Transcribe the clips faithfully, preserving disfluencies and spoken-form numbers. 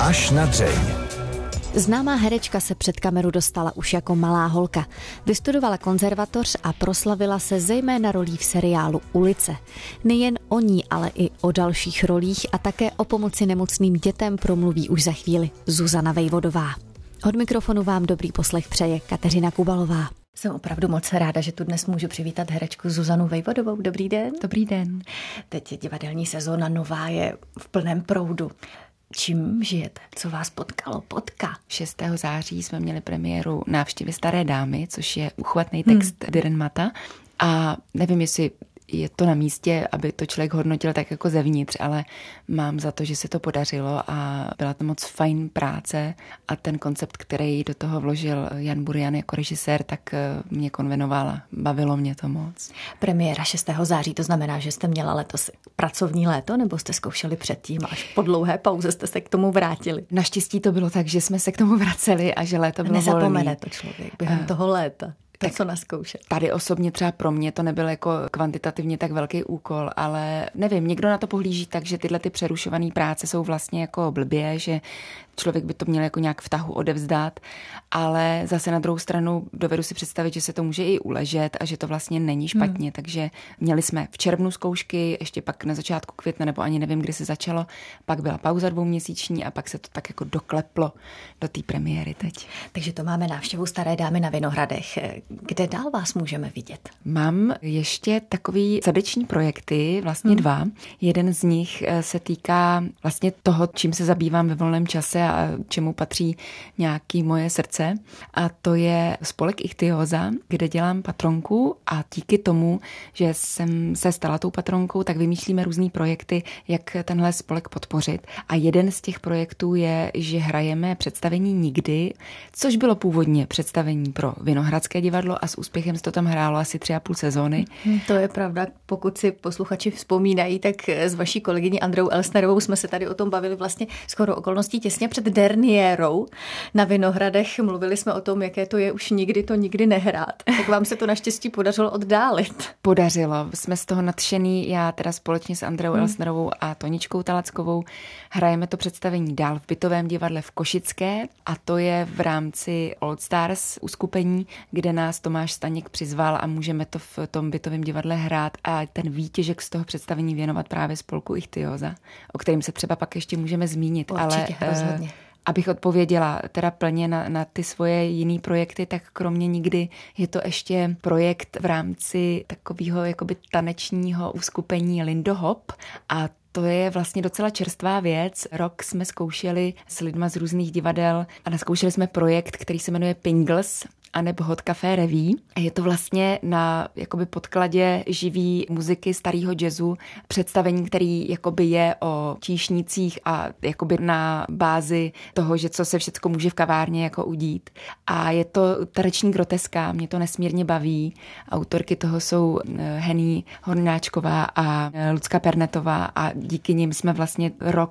Až na dřeň. Známá herečka se před kameru dostala už jako malá holka. Vystudovala konzervatoř a proslavila se zejména rolí v seriálu Ulice. Nejen o ní, ale i o dalších rolích a také o pomoci nemocným dětem promluví už za chvíli Zuzana Vejvodová. Od mikrofonu vám dobrý poslech přeje Kateřina Kubalová. Jsem opravdu moc ráda, že tu dnes můžu přivítat herečku Zuzanu Vejvodovou. Dobrý den. Dobrý den. Teď je divadelní sezóna nová, je v plném proudu. Čím žijete? Co vás potkalo? Potká? šestého září jsme měli premiéru Návštěvy staré dámy, což je uchvatný text hmm. Dürrenmatta. A nevím, jestli je to na místě, aby to člověk hodnotil tak jako zevnitř, ale mám za to, že se to podařilo a byla to moc fajn práce a ten koncept, který do toho vložil Jan Burian jako režisér, tak mě konvenovala. Bavilo mě to moc. Premiéra šestého září, to znamená, že jste měla letos pracovní léto, nebo jste zkoušeli předtím, až po dlouhé pauze jste se k tomu vrátili? Naštěstí to bylo tak, že jsme se k tomu vraceli a že léto bylo Nezapomene volný. to člověk během uh. toho léta. Tak co naskoušet. Tady osobně třeba pro mě to nebyl jako kvantitativně tak velký úkol, ale nevím, někdo na to pohlíží tak, že tyhle ty přerušované práce jsou vlastně jako blbě, že člověk by to měl jako nějak v tahu odevzdat, ale zase na druhou stranu dovedu si představit, že se to může i uležet a že to vlastně není špatně, hmm. takže měli jsme v červnu zkoušky, ještě pak na začátku května, nebo ani nevím, kdy se začalo, pak byla pauza dvouměsíční a pak se to tak jako dokleplo do té premiéry teď. Takže to máme návštěvu staré dámy na Vinohradech. Kde dál vás můžeme vidět? Mám ještě takový srdeční projekty, vlastně hmm. dva. Jeden z nich se týká vlastně toho, čím se zabývám ve volném čase a čemu patří nějaký moje srdce. A to je spolek Ichthyosa, kde dělám patronku a díky tomu, že jsem se stala tou patronkou, tak vymýšlíme různý projekty, jak tenhle spolek podpořit. A jeden z těch projektů je, že hrajeme představení Nikdy, což bylo původně představení pro Vinohradské divadlo a s úspěchem se to tam hrálo asi tři a půl sezóny. To je pravda. Pokud si posluchači vzpomínají, tak s vaší kolegyní Andreou Elsnerovou jsme se tady o tom bavili vlastně shodou okolností těsně před derniérou na Vinohradech. Mluvili jsme o tom, jaké to je už nikdy to nikdy nehrát. Tak vám se to naštěstí podařilo oddálit. Podařilo. Jsme z toho nadšený. Já teda společně s Andreou hmm. Elsnerovou a Toničkou Talackovou hrajeme to představení dál v bytovém divadle v Košické a to je v rámci Old Stars uskupení, kde nás Tomáš Staněk přizval a můžeme to v tom bytovém divadle hrát a ten výtěžek z toho představení věnovat právě spolku Ichthyosa, o kterým se třeba pak ještě můžeme zmínit. Určitě, ale rozhodně. Abych odpověděla teda plně na, na ty svoje jiný projekty, tak kromě Nikdy je to ještě projekt v rámci takového jakoby tanečního uskupení Lindo Hop a to je vlastně docela čerstvá věc. Rok jsme zkoušeli s lidma z různých divadel a naskoušeli jsme projekt, který se jmenuje Pingles anebo Hot Café Reví. A je to vlastně na jakoby podkladě živý muziky starého jazzu, představení, který jakoby je o číšnicích a jakoby na bázi toho, že co se všecko může v kavárně jako udít. A je to taneční groteska, mě to nesmírně baví. Autorky toho jsou Henny Hornáčková a Lucka Pernetová a díky nim jsme vlastně rok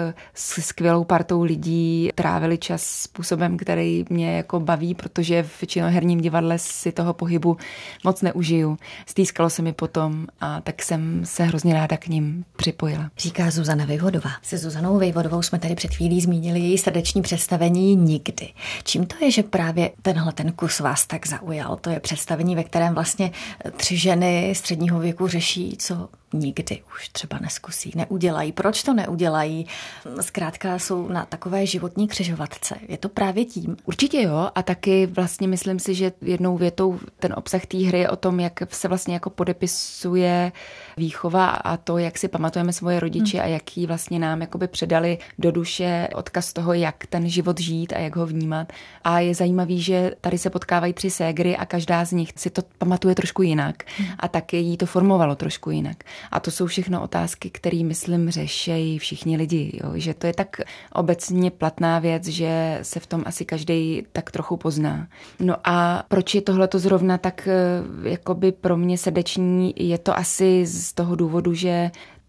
s skvělou partou lidí trávili čas způsobem, který mě jako baví, protože v činoherním divadle si toho pohybu moc neužiju. Stýskalo se mi potom a tak jsem se hrozně ráda k ním připojila. Říká Zuzana Vejvodová. Se Zuzanou Vejvodovou jsme tady před chvílí zmínili její srdeční představení Nikdy. Čím to je, že právě tenhle ten kus vás tak zaujal? To je představení, ve kterém vlastně tři ženy středního věku řeší, co nikdy už třeba neskusí, neudělají. Proč to neudělají? Zkrátka jsou na takové životní křižovatce. Je to právě tím? Určitě jo a taky vlastně myslím si, že jednou větou ten obsah té hry je o tom, jak se vlastně jako podepisuje výchova a to, jak si pamatujeme svoje rodiče hmm. a jaký vlastně nám jakoby předali do duše odkaz toho, jak ten život žít a jak ho vnímat. A je zajímavý, že tady se potkávají tři ségry a každá z nich si to pamatuje trošku jinak hmm. a taky jí to formovalo trošku jinak. A to jsou všechno otázky, které, myslím, řešejí všichni lidi. Jo? Že to je tak obecně platná věc, že se v tom asi každý tak trochu pozná. No a proč je tohleto zrovna tak jakoby pro mě srdeční? Je to asi z toho důvodu, že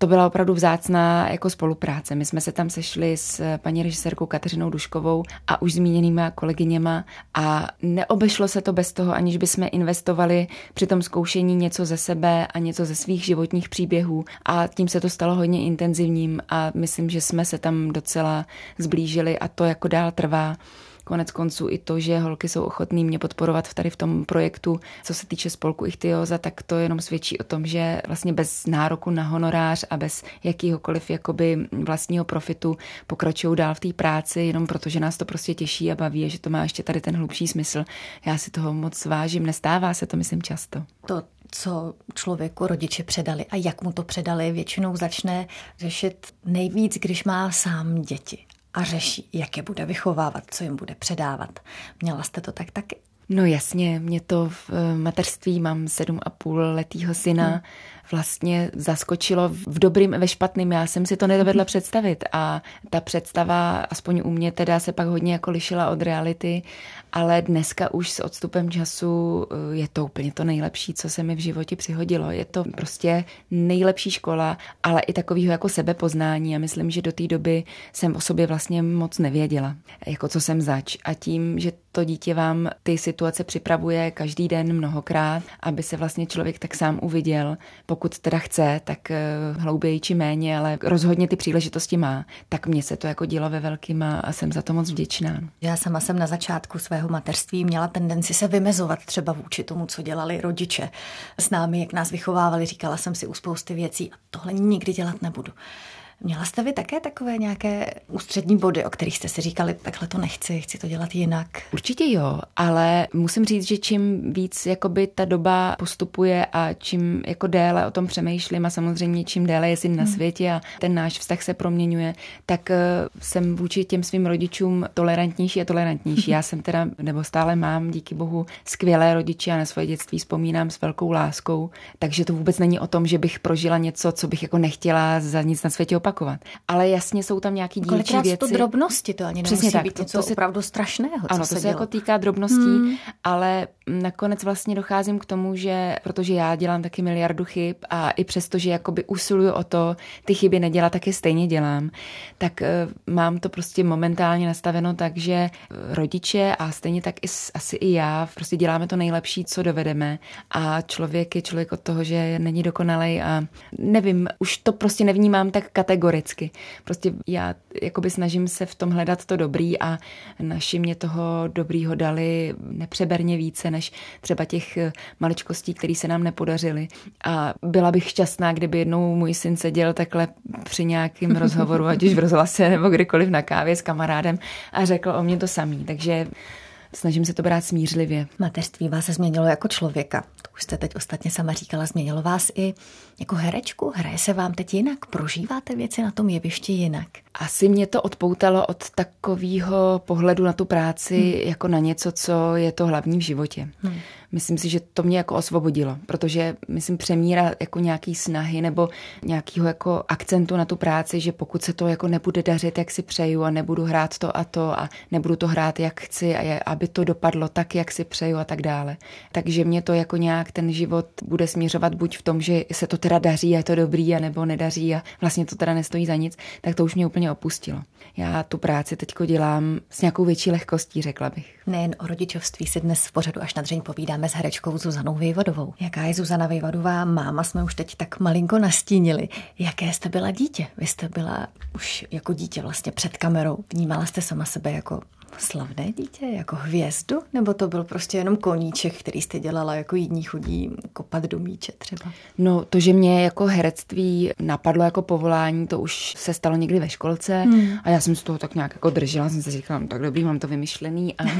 to byla opravdu vzácná jako spolupráce. My jsme se tam sešli s paní režisérkou Kateřinou Duškovou a už zmíněnýma kolegyněma a neobešlo se to bez toho, aniž bychom investovali při tom zkoušení něco ze sebe a něco ze svých životních příběhů a tím se to stalo hodně intenzivním a myslím, že jsme se tam docela zblížili a to jako dál trvá. Konec konců i to, že holky jsou ochotný mě podporovat tady v tom projektu, co se týče spolku Ichthyosa, tak to jenom svědčí o tom, že vlastně bez nároku na honorář a bez jakýhokoliv jakoby vlastního profitu pokračují dál v té práci, jenom protože nás to prostě těší a baví, že to má ještě tady ten hlubší smysl. Já si toho moc vážím, nestává se to, myslím, často. To, co člověku rodiče předali a jak mu to předali, většinou začne řešit nejvíc, když má sám děti. A řeší, jak je bude vychovávat, co jim bude předávat. Měla jste to tak taky? No jasně, mě to v mateřství, mám sedm a půl letýho syna, hmm. vlastně zaskočilo v dobrým a ve špatným. Já jsem si to nedovedla hmm. představit a ta představa, aspoň u mě teda, se pak hodně jako lišila od reality, ale dneska už s odstupem času je to úplně to nejlepší, co se mi v životě přihodilo. Je to prostě nejlepší škola, ale i takového jako sebepoznání a myslím, že do té doby jsem o sobě vlastně moc nevěděla, jako co jsem zač. A tím, že to dítě vám ty situace připravuje každý den mnohokrát, aby se vlastně člověk tak sám uviděl, pokud teda chce, tak hlouběji či méně, ale rozhodně ty příležitosti má, tak mně se to jako dělo ve velkým a jsem za to moc vděčná. Já sama jsem na začátku svého mateřství měla tendenci se vymezovat třeba vůči tomu, co dělali rodiče s námi, jak nás vychovávali, říkala jsem si u spousty věcí a tohle nikdy dělat nebudu. Měla jste vy také takové nějaké ústřední body, o kterých jste si říkali, takhle to nechci, chci to dělat jinak? Určitě jo, ale musím říct, že čím víc jakoby ta doba postupuje a čím jako déle o tom přemýšlím a samozřejmě čím déle je syn na světě a ten náš vztah se proměňuje, tak jsem vůči těm svým rodičům tolerantnější a tolerantnější. Já jsem teda, nebo stále mám, díky bohu, skvělé rodiče a na svoje dětství vzpomínám s velkou láskou, takže to vůbec není o tom, že bych prožila něco, co bych jako nechtěla za nic na světě opakovat. Ale jasně jsou tam nějaký dílčí věci. Kolikrát to drobnosti, to ani nemusí tak, být něco to, to opravdu strašného, ano, co to se se jako týká drobností, hmm. ale nakonec vlastně docházím k tomu, že protože já dělám taky miliardu chyb a i přesto, že jakoby usiluju o to, ty chyby nedělat, taky stejně dělám, tak uh, mám to prostě momentálně nastaveno tak, že rodiče a stejně tak i, asi i já prostě děláme to nejlepší, co dovedeme a člověk je člověk od toho, že není dokonalej a nevím, už to prostě nevnímám tak kategoricky. Prostě já jakoby snažím se v tom hledat to dobrý a naši mě toho dobrýho dali nepřeberně více než třeba těch maličkostí, které se nám nepodařily. A byla bych šťastná, kdyby jednou můj syn seděl takhle při nějakém rozhovoru, ať už v rozhlase nebo kdykoliv na kávě s kamarádem a řekl o mě to samý. Takže snažím se to brát smířlivě. Mateřství vás se změnilo jako člověka. To už jste teď ostatně sama říkala, změnilo vás i jako herečku. Hraje se vám teď jinak? Prožíváte věci na tom jevišti jinak? Asi mě to odpoutalo od takového pohledu na tu práci hmm. jako na něco, co je to hlavní v životě. Hmm. Myslím si, že to mě jako osvobodilo, protože myslím přemíra jako nějaký snahy nebo nějakého jako akcentu na tu práci, že pokud se to jako nebude dařit, jak si přeju a nebudu hrát to a to a nebudu to hrát, jak chci a je, aby to dopadlo tak, jak si přeju a tak dále. Takže mě to jako nějak ten život bude směřovat buď v tom, že se to teda daří a je to dobrý a nebo nedaří a vlastně to teda nestojí za nic, tak to už mě úplně opustilo. Já tu práci teďko dělám s nějakou větší lehkostí, řekla bych. Nejen o rodičovství si dnes v pořadu Až na dřeň povídáme s herečkou Zuzanou Vejvodovou. Jaká je Zuzana Vejvodová máma, jsme už teď tak malinko nastínili. Jaké jste byla dítě? Vy jste byla už jako dítě vlastně před kamerou. Vnímala jste sama sebe jako slavné dítě, jako hvězdu? Nebo to byl prostě jenom koníček, který jste dělala jako jiní chodí kopat do míče třeba? No to, že mě jako herectví napadlo jako povolání, to už se stalo někdy ve školce hmm. a já jsem z toho tak nějak jako držela, jsem si říkala, no tak dobrý, mám to vymyšlený a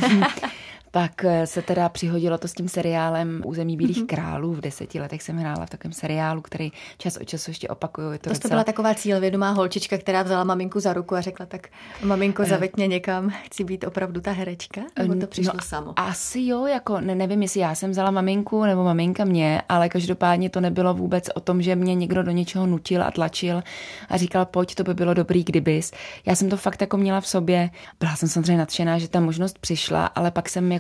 pak se teda přihodilo to s tím seriálem Území bílých mm-hmm. králů. V deseti letech jsem hrála v takovém seriálu, který čas od času ještě opakuju. Je to to docela... byla taková cílevědomá holčička, která vzala maminku za ruku a řekla, tak maminko, zaveď mě někam, chci být opravdu ta herečka? Nebo to přišlo no, samo? Asi jo, jako ne, nevím, jestli já jsem vzala maminku nebo maminka mě, ale každopádně to nebylo vůbec o tom, že mě někdo do něčeho nutil a tlačil a říkal, pojď, to by bylo dobrý, kdybys. Já jsem to fakt jako měla v sobě. Byla jsem samozřejmě nadšená, že ta možnost přišla, ale pak jsem jako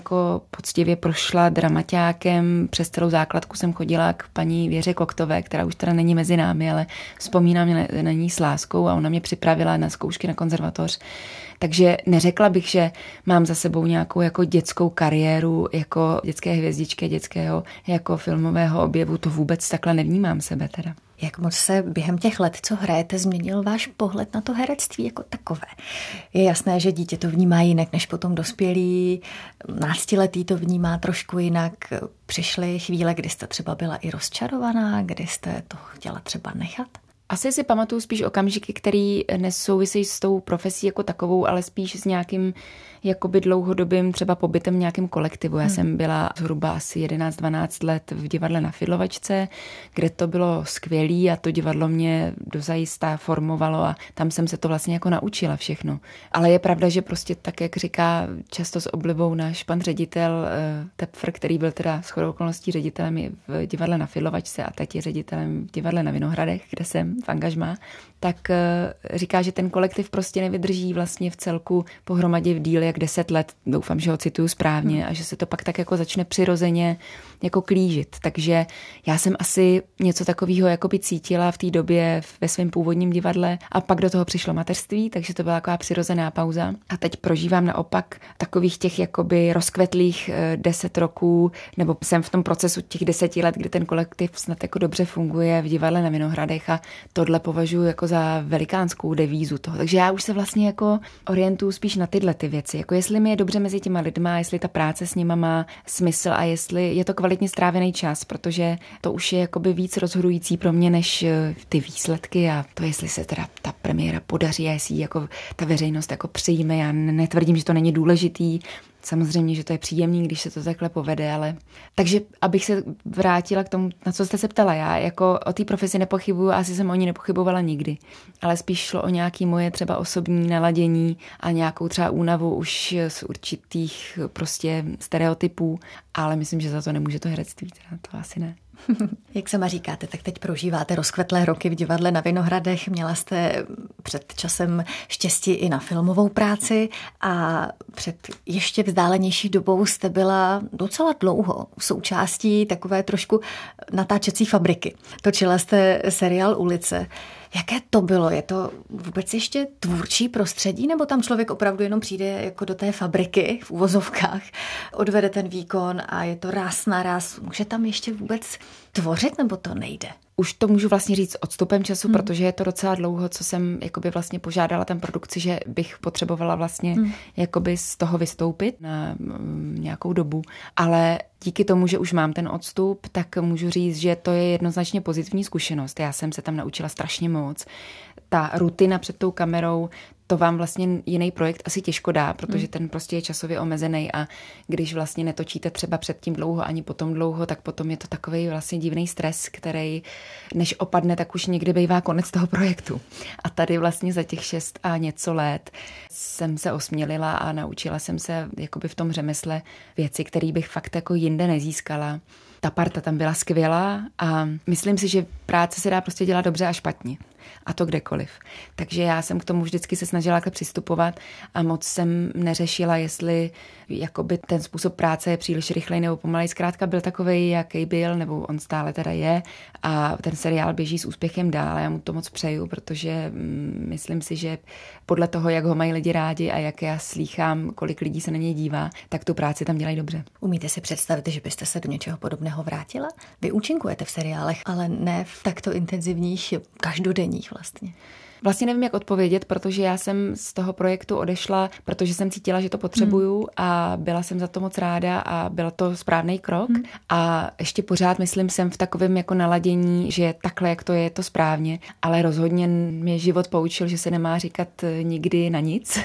jako poctivě prošla dramaťákem, přes celou základku jsem chodila k paní Věře Koktové, která už teda není mezi námi, ale vzpomínám na ní s láskou a ona mě připravila na zkoušky na konzervatoř. Takže neřekla bych, že mám za sebou nějakou jako dětskou kariéru, jako dětské hvězdičky, dětského jako filmového objevu, to vůbec takhle nevnímám sebe teda. Jak moc se během těch let, co hrajete, změnil váš pohled na to herectví jako takové? Je jasné, že dítě to vnímá jinak než potom dospělý, náctiletý to vnímá trošku jinak. Přišly chvíle, kdy jste třeba byla i rozčarovaná, kdy jste to chtěla třeba nechat? Asi si pamatuju spíš okamžiky, který nesouvisejí s tou profesí jako takovou, ale spíš s nějakým jakoby dlouhodobým třeba pobytem v nějakém kolektivu. Já hmm. jsem byla zhruba asi jedenáct dvanáct let v divadle Na Fidlovačce, kde to bylo skvělý a to divadlo mě dozajistá formovalo a tam jsem se to vlastně jako naučila všechno. Ale je pravda, že prostě tak, jak říká často s oblibou náš pan ředitel Tepfr, který byl teda shodou okolností ředitelem v divadle Na Fidlovačce a teď je ředitelem v divadle Na Vinohradech, kde jsem v angažmá, tak říká, že ten kolektiv prostě nevydrží vlastně v celku pohromadě v díle jak deset let. Doufám, že ho cituju správně hmm. a že se to pak tak jako začne přirozeně jako klížit. Takže já jsem asi něco takového jakoby cítila v té době ve svém původním divadle a pak do toho přišlo mateřství, takže to byla taková přirozená pauza. A teď prožívám naopak takových těch jakoby rozkvetlých deset roků, nebo jsem v tom procesu těch deseti let, kdy ten kolektiv snad jako dobře funguje v divadle Na Vinohradech a tohle považuji jako za velikánskou devízu toho. Takže já už se vlastně jako orientuju spíš na tyhle ty věci. Jako jestli mi je dobře mezi těma lidma, jestli ta práce s nima má smysl a jestli je to kvalitně strávený čas, protože to už je jakoby víc rozhodující pro mě než ty výsledky a to, jestli se teda ta premiéra podaří a jestli jako ta veřejnost jako přijme. Já netvrdím, že to není důležitý. Samozřejmě, že to je příjemný, když se to takhle povede, ale... Takže abych se vrátila k tomu, na co jste se ptala, já jako o té profesi nepochybuju a asi jsem o ní nepochybovala nikdy, ale spíš šlo o nějaké moje třeba osobní naladění a nějakou třeba únavu už z určitých prostě stereotypů, ale myslím, že za to nemůže to herectví, teda to asi ne. Jak sama říkáte, tak teď prožíváte rozkvetlé roky v divadle Na Vinohradech. Měla jste před časem štěstí i na filmovou práci a před ještě vzdálenější dobou jste byla docela dlouho součástí takové trošku natáčecí fabriky. Točila jste seriál Ulice. Jaké to bylo? Je to vůbec ještě tvůrčí prostředí, nebo tam člověk opravdu jenom přijde jako do té fabriky v uvozovkách, odvede ten výkon a je to ráz na ráz? Může tam ještě vůbec tvořit, nebo to nejde? Už to můžu vlastně říct odstupem času, hmm. protože je to docela dlouho, co jsem jakoby vlastně požádala ten produkci, že bych potřebovala vlastně hmm. jakoby z toho vystoupit na um, nějakou dobu. Ale díky tomu, že už mám ten odstup, tak můžu říct, že to je jednoznačně pozitivní zkušenost. Já jsem se tam naučila strašně moc. Ta rutina před tou kamerou, to vám vlastně jiný projekt asi těžko dá, protože ten prostě je časově omezený a když vlastně netočíte třeba předtím dlouho ani potom dlouho, tak potom je to takový vlastně divný stres, který než opadne, tak už někdy bývá konec toho projektu. A tady vlastně za těch šest a něco let jsem se osmělila a naučila jsem se jakoby v tom řemesle věci, které bych fakt jako jinde nezískala. Ta parta tam byla skvělá a myslím si, že práce se dá prostě dělat dobře a špatně. A to kdekoliv. Takže já jsem k tomu vždycky se snažila přistupovat a moc jsem neřešila, jestli jakoby ten způsob práce je příliš rychlej nebo pomalej. Zkrátka byl takovej, jaký byl, nebo on stále teda je a ten seriál běží s úspěchem dál. Já mu to moc přeju, protože mm, myslím si, že podle toho, jak ho mají lidi rádi a jak já slýchám, kolik lidí se na něj dívá, tak tu práci tam dělají dobře. Umíte si představit, že byste se do něčeho podobného vrátila? Vy účinkujete v seriálech, ale ne v takto intenzivních každodenních vlastně. Vlastně nevím, jak odpovědět, protože já jsem z toho projektu odešla, protože jsem cítila, že to potřebuju hmm. a byla jsem za to moc ráda a byl to správný krok. Hmm. A ještě pořád, myslím, jsem v takovém jako naladění, že takhle, jak to je, je to správně, ale rozhodně mě život poučil, že se nemá říkat nikdy na nic.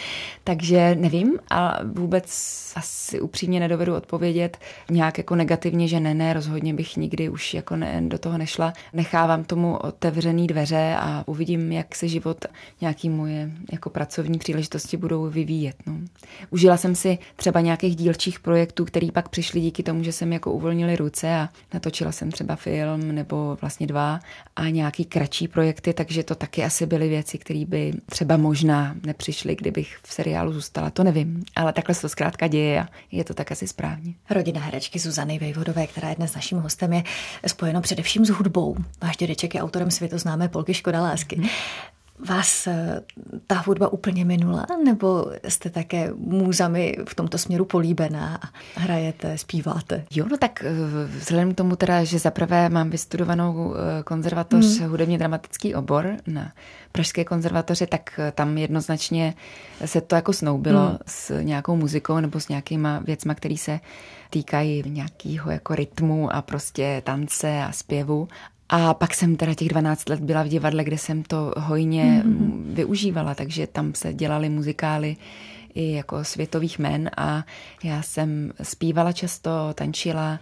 Takže nevím a vůbec asi upřímně nedovedu odpovědět nějak jako negativně, že ne, ne, rozhodně bych nikdy už jako ne, do toho nešla. Nechávám tomu otevřený dveře a uvidím, jak jak se život, nějaký moje jako pracovní příležitosti budou vyvíjet. No. Užila jsem si třeba nějakých dílčích projektů, který pak přišli díky tomu, že jsem jako uvolnili ruce a natočila jsem třeba film nebo vlastně dva a nějaký kratší projekty, takže to taky asi byly věci, které by třeba možná nepřišly, kdybych v seriálu zůstala, to nevím, ale takhle se to zkrátka děje a je to tak asi správně. Rodina herečky Zuzany Vejvodové, která je dnes naším hostem, je spojeno především s hudbou. Váš dědeček je autorem světoznámé polky Škoda lásky. Hmm. Vás ta hudba úplně minula, nebo jste také můzami v tomto směru políbená a hrajete, zpíváte? Jo, no tak vzhledem k tomu teda, že zaprvé mám vystudovanou konzervatoř hmm. hudebně dramatický obor na Pražské konzervatoři, tak tam jednoznačně se to jako snoubilo hmm. s nějakou muzikou nebo s nějakýma věcma, které se týkají nějakého jako rytmu a prostě tance a zpěvu. A pak jsem teda těch dvanáct let byla v divadle, kde jsem to hojně mm-hmm. využívala, takže tam se dělaly muzikály i jako světových jmen a já jsem zpívala často, tančila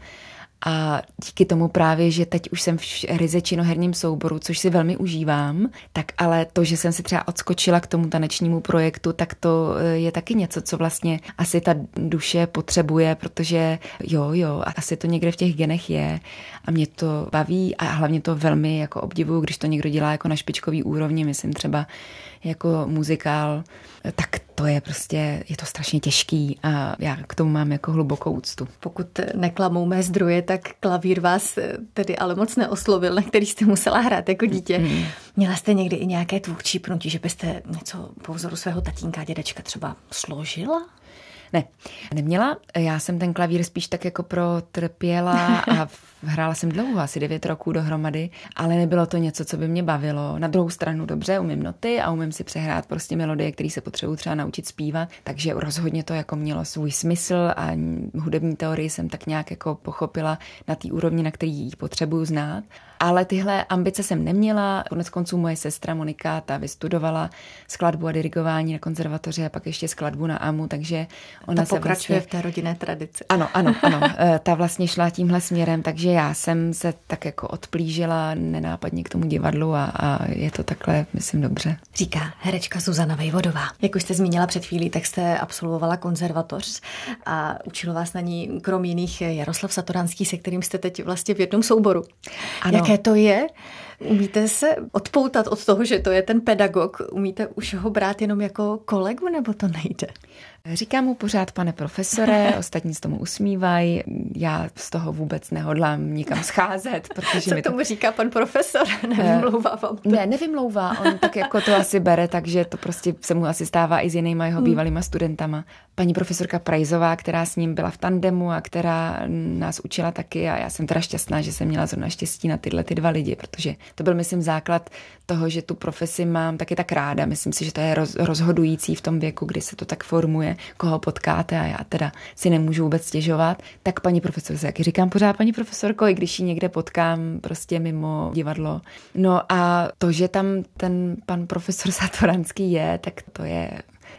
a díky tomu právě, že teď už jsem v ryze činoherním souboru, což si velmi užívám, tak ale to, že jsem si třeba odskočila k tomu tanečnímu projektu, tak to je taky něco, co vlastně asi ta duše potřebuje, protože jo, jo, asi to někde v těch genech je a mě to baví a hlavně to velmi jako obdivuju, když to někdo dělá jako na špičkový úrovni, myslím třeba jako muzikál, tak to je prostě, je to strašně těžký a já k tomu mám jako hlubokou úctu. Pokud neklamou mé zdroje, tak klavír vás tedy ale moc neoslovil, na který jste musela hrát jako dítě. Mm. Měla jste někdy i nějaké tvůrčí pnutí, že byste něco po vzoru svého tatínka, dědečka třeba složila? Ne, neměla. Já jsem ten klavír spíš tak jako protrpěla a hrála jsem dlouho, asi devět roků dohromady, ale nebylo to něco, co by mě bavilo. Na druhou stranu dobře, umím noty a umím si přehrát prostě melodie, které se potřebuji třeba naučit zpívat, takže rozhodně to jako mělo svůj smysl a hudební teorii jsem tak nějak jako pochopila na té úrovni, na který ji potřebuju znát. Ale tyhle ambice jsem neměla. Konec konců moje sestra Monika, ta vystudovala skladbu a dirigování na konzervatoři a pak ještě skladbu na AMU, takže ona ta se pokračuje vlastně... v té rodinné tradici. Ano, ano, ano. Ta vlastně šla tímhle směrem, takže já jsem se tak jako odplížila nenápadně k tomu divadlu a, a je to takhle, myslím, dobře. Říká herečka Zuzana Vejvodová. Jak už jste zmínila před chvílí, tak jste absolvovala konzervatoř a učil vás na ní krom jiných Jaroslav Satoranský, se kterým jste teď vlastně v jednom souboru. Ano. Jaké to je? Umíte se odpoutat od toho, že to je ten pedagog? Umíte už ho brát jenom jako kolegu, nebo to nejde? Říkám mu pořád, pane profesore, ostatní se tomu usmívají, já z toho vůbec nehodlám nikam scházet, protože co mi tomu to... říká pan profesor? Nevymlouvá vám to? Ne, nevymlouvá, on tak jako to asi bere, takže to prostě se mu asi stává i s jinýma jeho bývalýma studentama. Paní profesorka Prajzová, která s ním byla v tandemu a která nás učila taky a já jsem teda šťastná, že jsem měla zrovna štěstí na tyhle ty dva lidi, protože to byl, myslím, základ toho, že tu profesi mám taky tak ráda. Myslím si, že to je roz, rozhodující v tom věku, kdy se to tak formuje, koho potkáte a já teda si nemůžu vůbec stěžovat. Tak paní profesorce, jak říkám pořád paní profesorko, i když ji někde potkám prostě mimo divadlo. No a to, že tam ten pan profesor Satoranský je, tak to je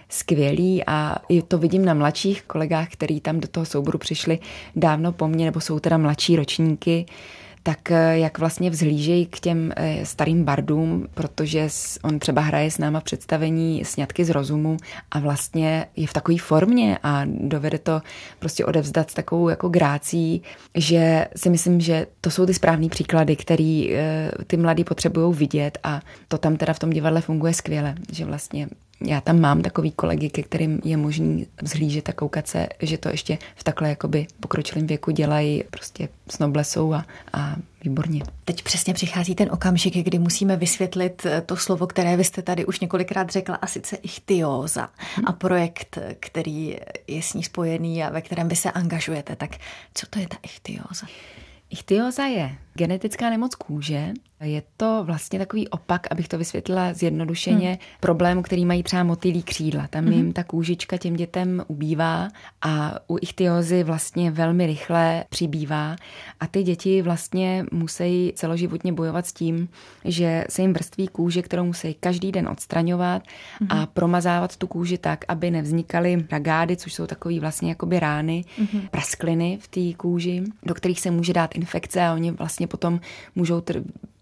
skvělý a i to vidím na mladších kolegách, který tam do toho souboru přišli dávno po mně, nebo jsou teda mladší ročníky, tak jak vlastně vzhlížejí k těm starým bardům, protože on třeba hraje s náma představení Sňatky z rozumu a vlastně je v takové formě a dovede to prostě odevzdat s takovou jako grácí, že si myslím, že to jsou ty správný příklady, který ty mladí potřebují vidět a to tam teda v tom divadle funguje skvěle, že vlastně já tam mám takový kolegy, ke kterým je možný vzhlížet a koukat se, že to ještě v takhle jakoby pokročilém věku dělají prostě s noblesou a, a výborně. Teď přesně přichází ten okamžik, kdy musíme vysvětlit to slovo, které vy jste tady už několikrát řekla, a sice ichtyóza a projekt, který je s ní spojený a ve kterém vy se angažujete. Tak co to je ta ichtyóza? Ichtyóza je genetická nemoc kůže. Je to vlastně takový opak, abych to vysvětlila zjednodušeně, hmm. problému, který mají třeba motýlí křídla. Tam jim ta kůžička těm dětem ubývá a u ichtyózy vlastně velmi rychle přibývá a ty děti vlastně musí celoživotně bojovat s tím, že se jim vrství kůže, kterou musí každý den odstraňovat hmm. a promazávat tu kůži tak, aby nevznikaly ragády, což jsou takový vlastně jakoby rány, hmm. praskliny v té kůži, do kterých se může dát infekce a oni vlastně potom můžou tr-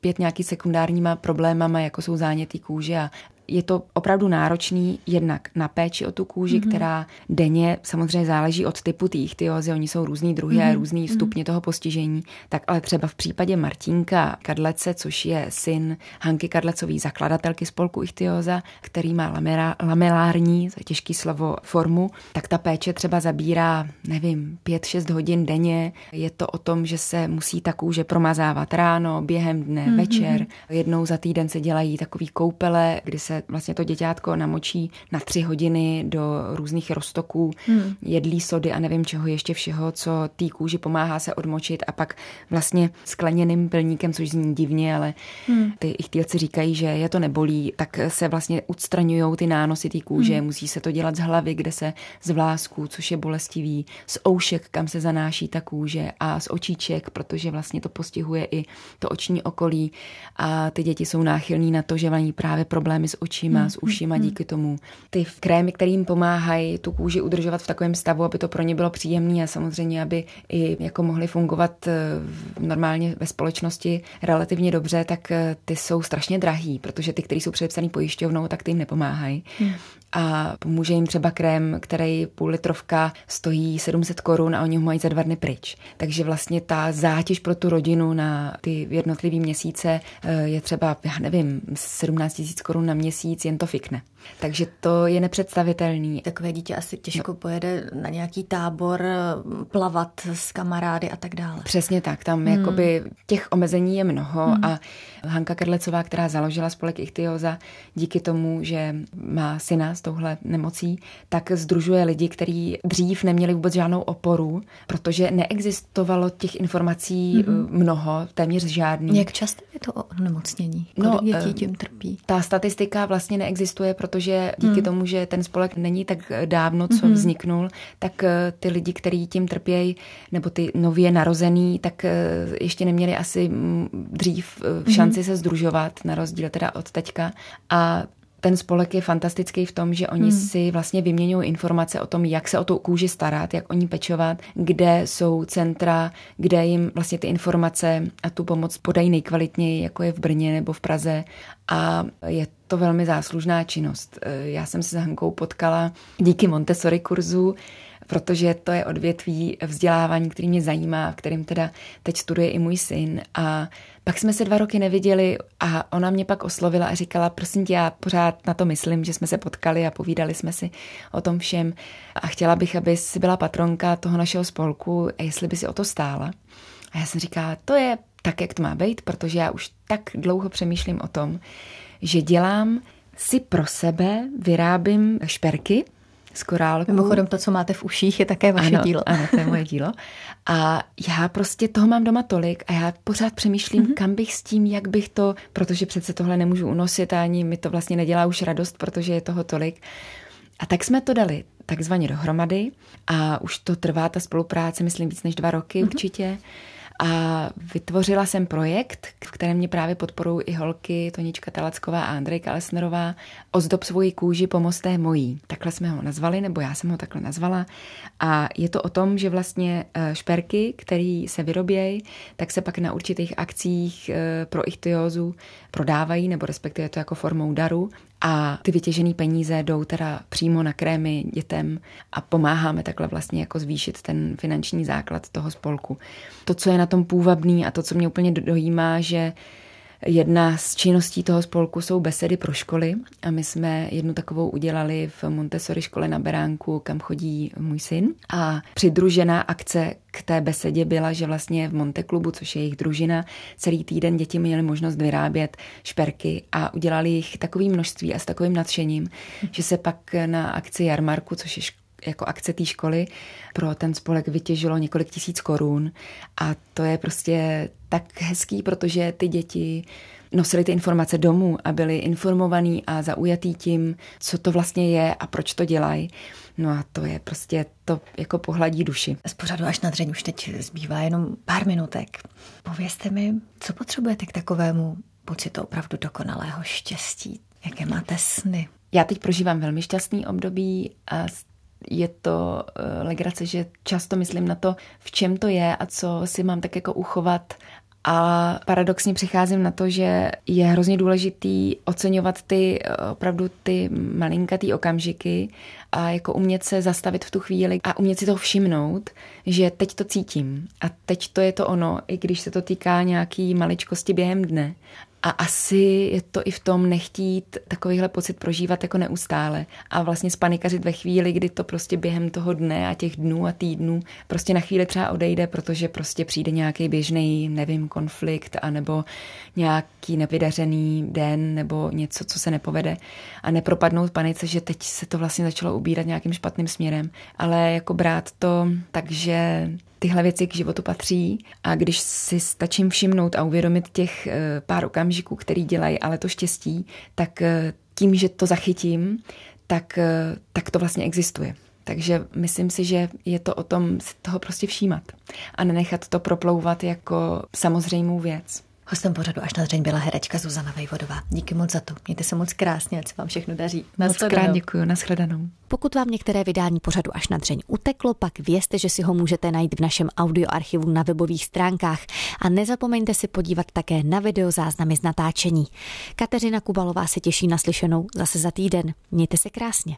trpět nějaký sekundárníma problémama, jako jsou zánětý kůže a je to opravdu náročný jednak na péči o tu kůži, mm-hmm. která denně samozřejmě záleží od typu té ichtyózy, oni jsou různý druhy mm-hmm. a různý stupně toho postižení, tak ale třeba v případě Martínka Kadlece, což je syn Hanky Kadlecový, zakladatelky spolku Ichtyóza, který má lamela, lamelární, to je těžký slovo, formu, tak ta péče třeba zabírá, nevím, pět šest hodin denně. Je to o tom, že se musí ta kůže promazávat ráno, během dne, mm-hmm. večer. Jednou za týden se dělají takový koupele, kdy se vlastně to děťátko namočí na tři hodiny do různých roztoků, hmm. jedlí sody a nevím čeho ještě všeho, co té kůži pomáhá se odmočit a pak vlastně skleněným pilníkem, což zní divně, ale hmm. ty ichtýlci říkají, že je to nebolí, tak se vlastně odstraňují ty nánosy té kůže, hmm. musí se to dělat z hlavy, kde se z vlásků, což je bolestivý, z oušek, kam se zanáší ta kůže a z očíček, protože vlastně to postihuje i to oční okolí a ty děti jsou náchylní na to, že mají právě problémy s očima, hmm. s ušima díky tomu. Ty krémy, které jim pomáhají tu kůži udržovat v takovém stavu, aby to pro ně bylo příjemné a samozřejmě, aby i jako mohli fungovat normálně ve společnosti relativně dobře, tak ty jsou strašně drahý, protože ty, kteří jsou předepsaný pojišťovnou, tak ty jim nepomáhají. Hmm. A pomůže jim třeba krém, který půl litrovka stojí sedm set korun a oni ho mají za dva dny pryč. Takže vlastně ta zátěž pro tu rodinu na ty jednotlivý měsíce je třeba, já nevím, sedmnáct tisíc korun na měsíc, jen to fikne. Takže to je nepředstavitelný. Takové dítě asi těžko no. pojede na nějaký tábor, plavat s kamarády a tak dále. Přesně tak, tam hmm. jakoby těch omezení je mnoho hmm. a Hanka Kadlecová, která založila spolek Ichtyóza, díky tomu, že má syna s touhle nemocí, tak sdružuje lidi, kteří dřív neměli vůbec žádnou oporu, protože neexistovalo těch informací hmm. mnoho, téměř žádný. Jak často je to onemocnění? Kolik no, dětí tím trpí? Ta statistika vlastně neexistuje, protože díky hmm. tomu, že ten spolek není tak dávno, co hmm. vzniknul, tak ty lidi, kteří tím trpějí, nebo ty nově narozený, tak ještě neměli asi dřív šanci hmm. se sdružovat, na rozdíl teda od teďka. A ten spolek je fantastický v tom, že oni hmm. si vlastně vyměňují informace o tom, jak se o tu kůži starat, jak o ní pečovat, kde jsou centra, kde jim vlastně ty informace a tu pomoc podají nejkvalitněji, jako je v Brně nebo v Praze. A je to velmi záslužná činnost. Já jsem se s Hankou potkala díky Montessori kurzu, protože to je odvětví vzdělávání, který mě zajímá, v kterým teda teď studuje i můj syn. A pak jsme se dva roky neviděli a ona mě pak oslovila a říkala, prosím tě, já pořád na to myslím, že jsme se potkali a povídali jsme si o tom všem a chtěla bych, aby jsi byla patronka toho našeho spolku a jestli by si o to stála. A já jsem říkala, to je tak, jak to má být, protože já už tak dlouho přemýšlím o tom, že dělám si pro sebe, vyrábím šperky z korálků. Mimochodem to, co máte v uších, je také vaše ano, dílo. Ano, to je moje dílo. A já prostě toho mám doma tolik a já pořád přemýšlím, mm-hmm. kam bych s tím, jak bych to, protože přece tohle nemůžu unosit a ani mi to vlastně nedělá už radost, protože je toho tolik. A tak jsme to dali takzvaně dohromady a už to trvá ta spolupráce, myslím, víc než dva roky mm-hmm. určitě. A vytvořila jsem projekt, v kterém mě právě podporují i holky Tonička Talacková a Andrejka Lesnerová. Ozdob svoji kůži, pomoz té mojí. Takhle jsme ho nazvali, nebo já jsem ho takhle nazvala. A je to o tom, že vlastně šperky, které se vyrobějí, tak se pak na určitých akcích pro ichtyózu prodávají, nebo respektive to jako formou daru. A ty vytěžené peníze jdou teda přímo na krémy dětem a pomáháme takhle vlastně jako zvýšit ten finanční základ toho spolku. To, co je na tom půvabný a to, co mě úplně dojímá, že jedna z činností toho spolku jsou besedy pro školy a my jsme jednu takovou udělali v Montessori škole na Beránku, kam chodí můj syn. A přidružená akce k té besedě byla, že vlastně v Monteklubu, což je jejich družina, celý týden děti měly možnost vyrábět šperky a udělali jich takové množství a s takovým nadšením, že se pak na akci jarmarku, což je škola, jako akce té školy, pro ten spolek vytěžilo několik tisíc korun a to je prostě tak hezký, protože ty děti nosili ty informace domů a byli informovaní a zaujatý tím, co to vlastně je a proč to dělají. No a to je prostě, to jako pohladí duši. Z pořadu Až na dřeň už teď zbývá jenom pár minutek. Povězte mi, co potřebujete k takovému pocitu opravdu dokonalého štěstí? Jaké máte sny? Já teď prožívám velmi šťastný období a je to uh, legrace, že často myslím na to, v čem to je a co si mám tak jako uchovat A paradoxně přicházím na to, že je hrozně důležitý oceňovat ty opravdu ty malinkatý okamžiky a jako umět se zastavit v tu chvíli a umět si toho všimnout, že teď to cítím a teď to je to ono, i když se to týká nějaký maličkosti během dne. A asi je to i v tom nechtít takovýhle pocit prožívat jako neustále a vlastně spanikařit ve chvíli, kdy to prostě během toho dne a těch dnů a týdnů prostě na chvíli třeba odejde, protože prostě přijde nějaký běžný, nevím, konflikt anebo nějaký nevydařený den nebo něco, co se nepovede a nepropadnout panice, že teď se to vlastně začalo ubírat nějakým špatným směrem, ale jako brát to tak, že tyhle věci k životu patří a když si stačím všimnout a uvědomit těch pár okamžiků, který dělají ale to štěstí, tak tím, že to zachytím, tak, tak to vlastně existuje. Takže myslím si, že je to o tom si toho prostě všímat a nenechat to proplouvat jako samozřejmou věc. Hostem pořadu Až na dřeň byla herečka Zuzana Vejvodová. Díky moc za to. Mějte se moc krásně, ať se vám všechno daří. Moc krát děkuju, nashledanou. Pokud vám některé vydání pořadu Až na dřeň uteklo, pak vězte, že si ho můžete najít v našem audioarchivu na webových stránkách a nezapomeňte si podívat také na videozáznamy z natáčení. Kateřina Kubalová se těší na slyšenou zase za týden. Mějte se krásně.